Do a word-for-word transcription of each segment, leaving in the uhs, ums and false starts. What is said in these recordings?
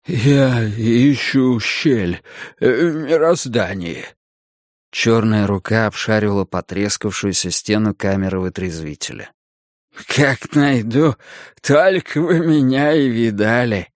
«Я ищу щель э, в мироздании». Черная рука обшаривала потрескавшуюся стену камеры вытрезвителя. «Как найду, только вы меня и видали».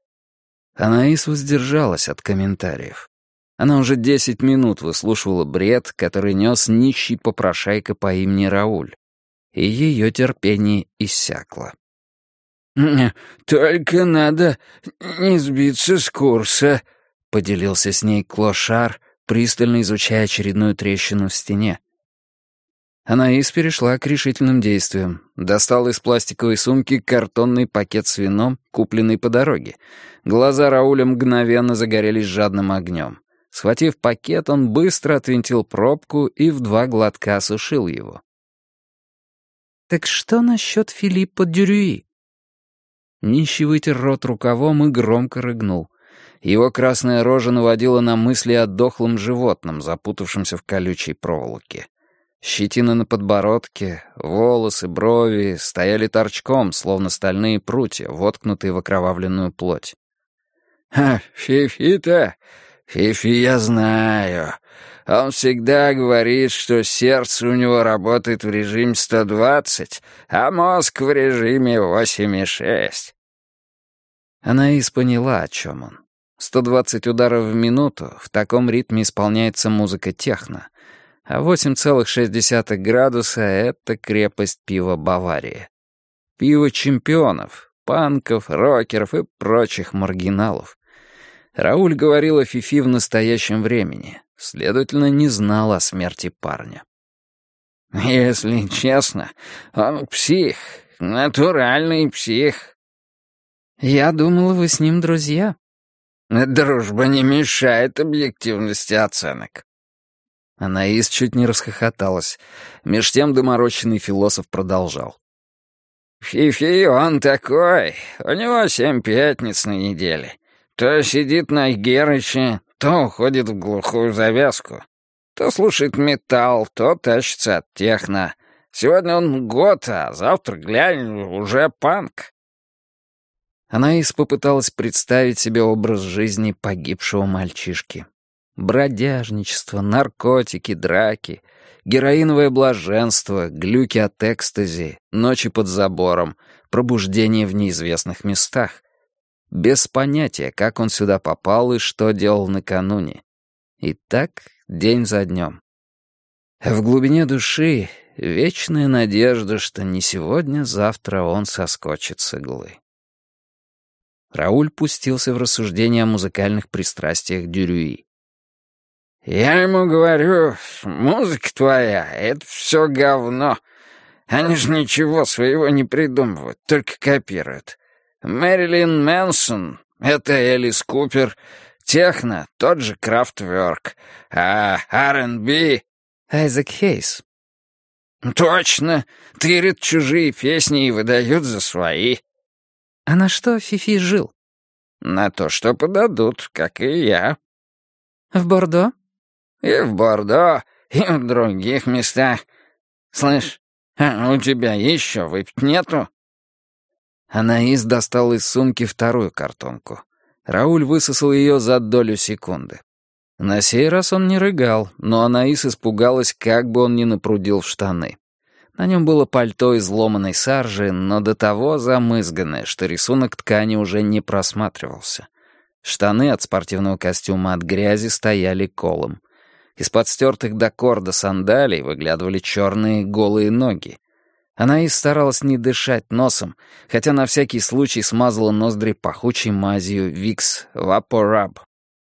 Анаис воздержалась от комментариев. Она уже десять минут выслушивала бред, который нес нищий попрошайка по имени Рауль, и ее терпение иссякло. «Только надо не сбиться с курса», — поделился с ней клошар, пристально изучая очередную трещину в стене. Анаис перешла к решительным действиям. Достала из пластиковой сумки картонный пакет с вином, купленный по дороге. Глаза Рауля мгновенно загорелись жадным огнем. Схватив пакет, он быстро отвинтил пробку и в два глотка осушил его. «Так что насчет Филиппа Дюрюи?» Нищий вытер рот рукавом и громко рыгнул. Его красная рожа наводила на мысли о дохлом животном, запутавшемся в колючей проволоке. Щетина на подбородке, волосы, брови стояли торчком, словно стальные прутья, воткнутые в окровавленную плоть. «Ха, Фифи-то, Фифи я знаю. Он всегда говорит, что сердце у него работает в режиме сто двадцать, а мозг в режиме восемь и шесть». Анаис поняла, о чем он. сто двадцать ударов в минуту, в таком ритме исполняется музыка техно, а восемь целых шесть десятых градуса — это крепость пива Баварии. Пиво чемпионов, панков, рокеров и прочих маргиналов. Рауль говорил о Фифи в настоящем времени, следовательно, не знал о смерти парня. «Если честно, он псих, натуральный псих». «Я думала, вы с ним друзья». «Дружба не мешает объективности оценок». Анаис чуть не расхохоталась. Меж тем доморощенный философ продолжал. «Фифи он такой, у него семь пятниц на неделе. То сидит на Герыче, то уходит в глухую завязку. То слушает металл, то тащится от техно. Сегодня он гота, а завтра, глянь, уже панк». Анаис попыталась представить себе образ жизни погибшего мальчишки. Бродяжничество, наркотики, драки, героиновое блаженство, глюки от экстази, ночи под забором, пробуждение в неизвестных местах. Без понятия, как он сюда попал и что делал накануне. И так день за днем. В глубине души вечная надежда, что не сегодня-завтра он соскочит с иглы. Рауль пустился в рассуждения о музыкальных пристрастиях Дюрюи. «Я ему говорю, музыка твоя — это все говно. Они же ничего своего не придумывают, только копируют. Мэрилин Мэнсон — это Элис Купер, техно — тот же Крафтверк, а ар энд би — Айзек Хейс». «Точно, тырят чужие песни и выдают за свои». «А на что Фифи жил?» «На то, что подадут, как и я». «В Бордо?» «И в Бордо, и в других местах. Слышь, а у тебя еще выпить нету?» Анаис достал из сумки вторую картонку. Рауль высосал ее за долю секунды. На сей раз он не рыгал, но Анаис испугалась, как бы он ни напрудил в штаны. На нем было пальто из ломаной саржи, но до того замызганное, что рисунок ткани уже не просматривался. Штаны от спортивного костюма от грязи стояли колом. Из-под стертых до корда сандалий выглядывали черные голые ноги. Анаис старалась не дышать носом, хотя на всякий случай смазала ноздри пахучей мазью Vicks VapoRub.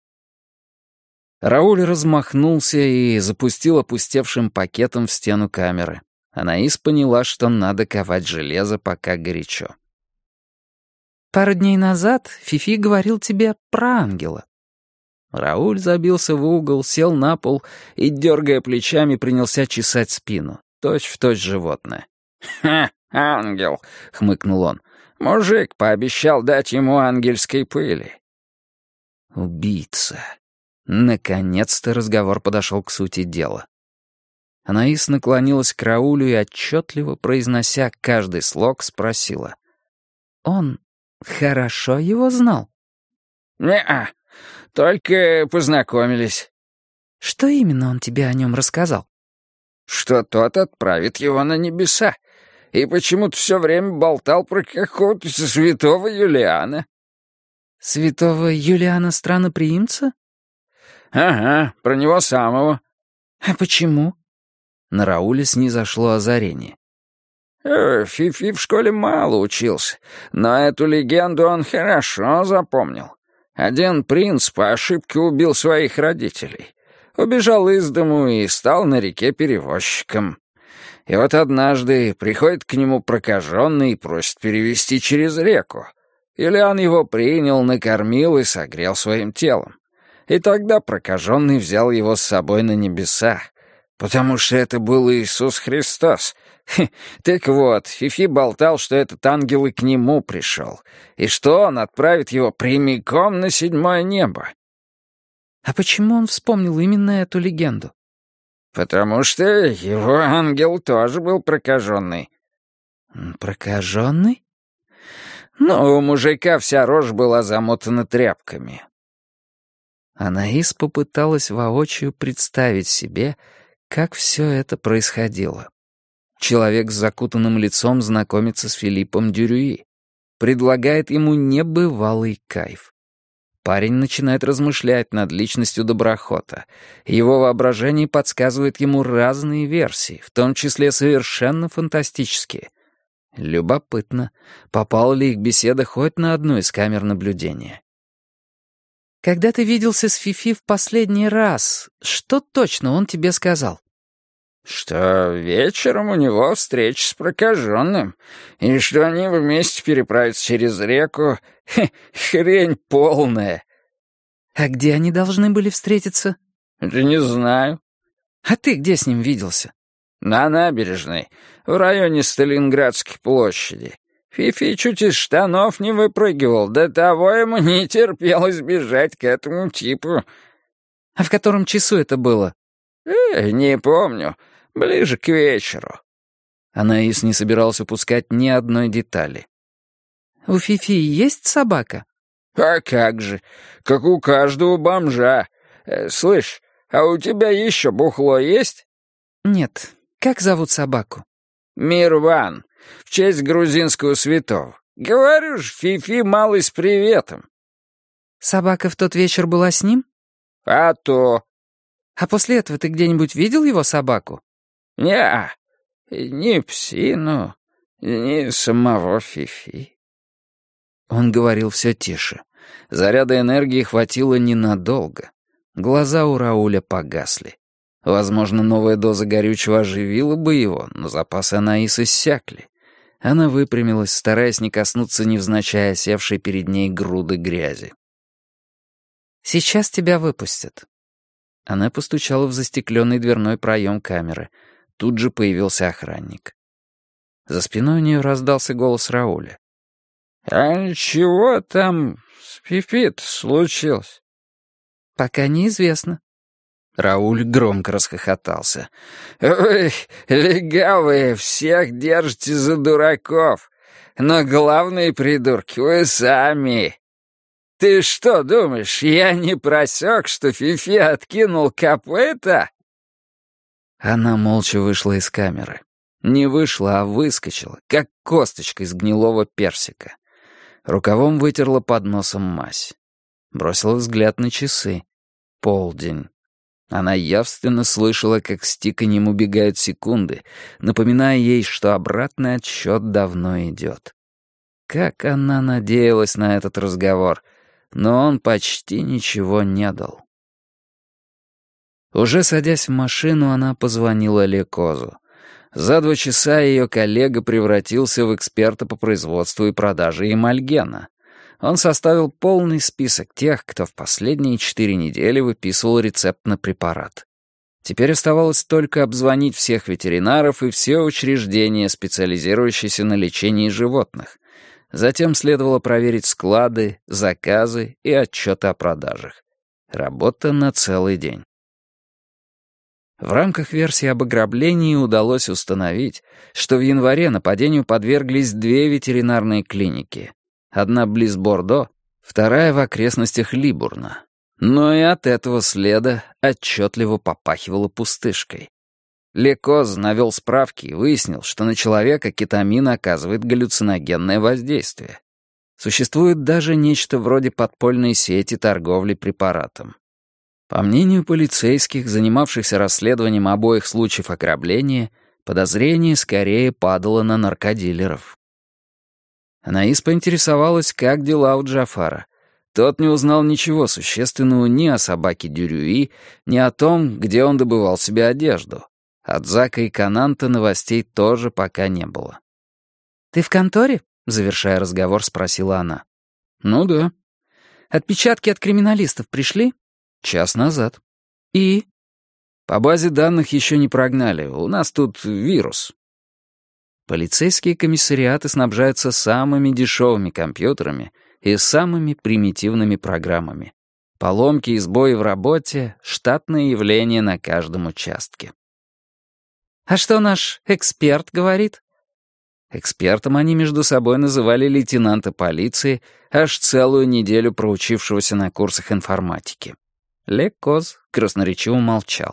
Рауль размахнулся и запустил опустевшим пакетом в стену камеры. Анаис поняла, что надо ковать железо, пока горячо. «Пару дней назад Фифи говорил тебе про ангела». Рауль забился в угол, сел на пол и, дергая плечами, принялся чесать спину. Точь-в-точь животное. «Ха, ангел!» — хмыкнул он. «Мужик пообещал дать ему ангельской пыли». «Убийца». Наконец-то разговор подошел к сути дела. Анаис наклонилась к Раулю и, отчетливо произнося каждый слог, спросила. «Он хорошо его знал?» «Не-а, только познакомились». «Что именно он тебе о нем рассказал?» «Что тот отправит его на небеса, и почему-то все время болтал про какого-то святого Юлиана». «Святого Юлиана Страноприимца?» «Ага, про него самого». «А почему?» На Рауле снизошло озарение. Э, Фифи в школе мало учился, но эту легенду он хорошо запомнил. Один принц по ошибке убил своих родителей. Убежал из дому и стал на реке перевозчиком. И вот однажды приходит к нему прокаженный и просит перевести через реку. Юлиан его принял, накормил и согрел своим телом. И тогда прокаженный взял его с собой на небеса, потому что это был Иисус Христос. Хе, так вот, Фифи болтал, что этот ангел и к нему пришел, и что он отправит его прямиком на седьмое небо. А почему он вспомнил именно эту легенду? Потому что его ангел тоже был прокаженный. Прокаженный? Ну, у мужика вся рожа была замотана тряпками. Анаис попыталась воочию представить себе, как все это происходило. Человек с закутанным лицом знакомится с Филиппом Дюрюи, предлагает ему небывалый кайф. Парень начинает размышлять над личностью доброхота. Его воображение подсказывает ему разные версии, в том числе совершенно фантастические. Любопытно, попала ли их беседа хоть на одну из камер наблюдения. «Когда ты виделся с Фифи в последний раз, что точно он тебе сказал?» Что вечером у него встреча с прокаженным, и что они вместе переправятся через реку. Хе, хрень полная. А где они должны были встретиться? Да не знаю. А ты где с ним виделся? На набережной, в районе Сталинградской площади. Фифи чуть из штанов не выпрыгивал, до того ему не терпелось бежать к этому типу. А в котором часу это было? Э, не помню. Ближе к вечеру. Анаис не собирался упускать ни одной детали. «У Фифи есть собака?» «А как же, как у каждого бомжа. Э, слышь, а у тебя еще бухло есть?» «Нет. Как зовут собаку?» «Мирван, в честь грузинского святого. Говорю ж, Фифи малый с приветом». «Собака в тот вечер была с ним?» «А то». «А после этого ты где-нибудь видел его собаку?» «Не-а, ни псину, ни самого Фифи». Он говорил все тише. Заряда энергии хватило ненадолго. Глаза у Рауля погасли. Возможно, новая доза горючего оживила бы его, но запасы Анаис иссякли. Она выпрямилась, стараясь не коснуться невзначай осевшей перед ней груды грязи. «Сейчас тебя выпустят». Она постучала в застекленный дверной проем камеры. Тут же появился охранник. За спиной у нее раздался голос Рауля. «А чего там с Фифи-то случилось?» «Пока неизвестно». Рауль громко расхохотался. «Вы, легавые, всех держите за дураков, но главные придурки вы сами. Ты что думаешь, я не просек, что Фифи откинул копыта?» Она молча вышла из камеры. Не вышла, а выскочила, как косточка из гнилого персика. Рукавом вытерла под носом мазь. Бросила взгляд на часы. Полдень. Она явственно слышала, как с тиканьем убегают секунды, напоминая ей, что обратный отсчет давно идет. Как она надеялась на этот разговор, но он почти ничего не дал. Уже садясь в машину, она позвонила Лекозу. За два часа ее коллега превратился в эксперта по производству и продаже эмальгена. Он составил полный список тех, кто в последние четыре недели выписывал рецепт на препарат. Теперь оставалось только обзвонить всех ветеринаров и все учреждения, специализирующиеся на лечении животных. Затем следовало проверить склады, заказы и отчеты о продажах. Работа на целый день. В рамках версии об ограблении удалось установить, что в январе нападению подверглись две ветеринарные клиники. Одна близ Бордо, вторая в окрестностях Либурна. Но и от этого следа отчетливо попахивало пустышкой. Лекоз навел справки и выяснил, что на человека кетамин оказывает галлюциногенное воздействие. Существует даже нечто вроде подпольной сети торговли препаратом. По мнению полицейских, занимавшихся расследованием обоих случаев ограбления, подозрение скорее падало на наркодилеров. Анаис поинтересовалась, как дела у Джафара. Тот не узнал ничего существенного ни о собаке Дюрюи, ни о том, где он добывал себе одежду. От Зака и Кананта новостей тоже пока не было. «Ты в конторе?» — завершая разговор, спросила она. «Ну да». «Отпечатки от криминалистов пришли?» «Час назад». «И?» «По базе данных еще не прогнали. У нас тут вирус». Полицейские комиссариаты снабжаются самыми дешевыми компьютерами и самыми примитивными программами. Поломки и сбои в работе — штатное явление на каждом участке. «А что наш эксперт говорит?» Экспертом они между собой называли лейтенанта полиции, аж целую неделю проучившегося на курсах информатики. Лекоз красноречиво молчал.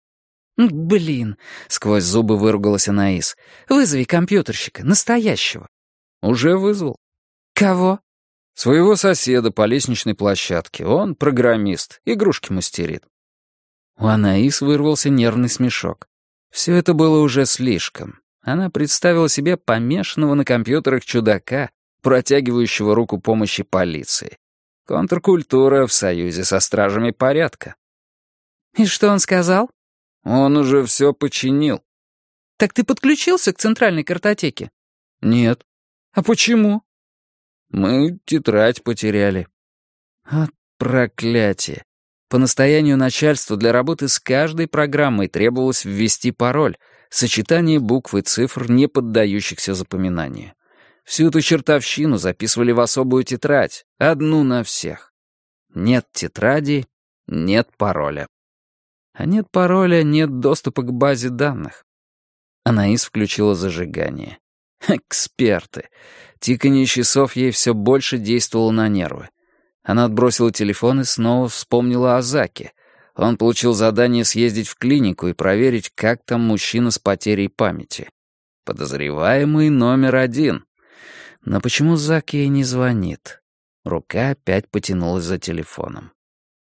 «Блин!» — сквозь зубы выругалась Анаис. «Вызови компьютерщика, настоящего». «Уже вызвал». «Кого?» «Своего соседа по лестничной площадке. Он программист, игрушки мастерит». У Анаис вырвался нервный смешок. Все это было уже слишком. Она представила себе помешанного на компьютерах чудака, протягивающего руку помощи полиции. Контркультура в союзе со стражами порядка. «И что он сказал?» «Он уже все починил». «Так ты подключился к центральной картотеке?» «Нет». «А почему?» «Мы тетрадь потеряли». «От проклятие. По настоянию начальства для работы с каждой программой требовалось ввести пароль, сочетание букв и цифр, не поддающихся запоминанию. Всю эту чертовщину записывали в особую тетрадь, одну на всех. Нет тетради, нет пароля. А нет пароля, нет доступа к базе данных. Анаис включила зажигание. Эксперты. Тиканье часов ей все больше действовало на нервы. Она отбросила телефон и снова вспомнила о Заке. Он получил задание съездить в клинику и проверить, как там мужчина с потерей памяти. Подозреваемый номер один. Но почему Зак ей не звонит? Рука опять потянулась за телефоном.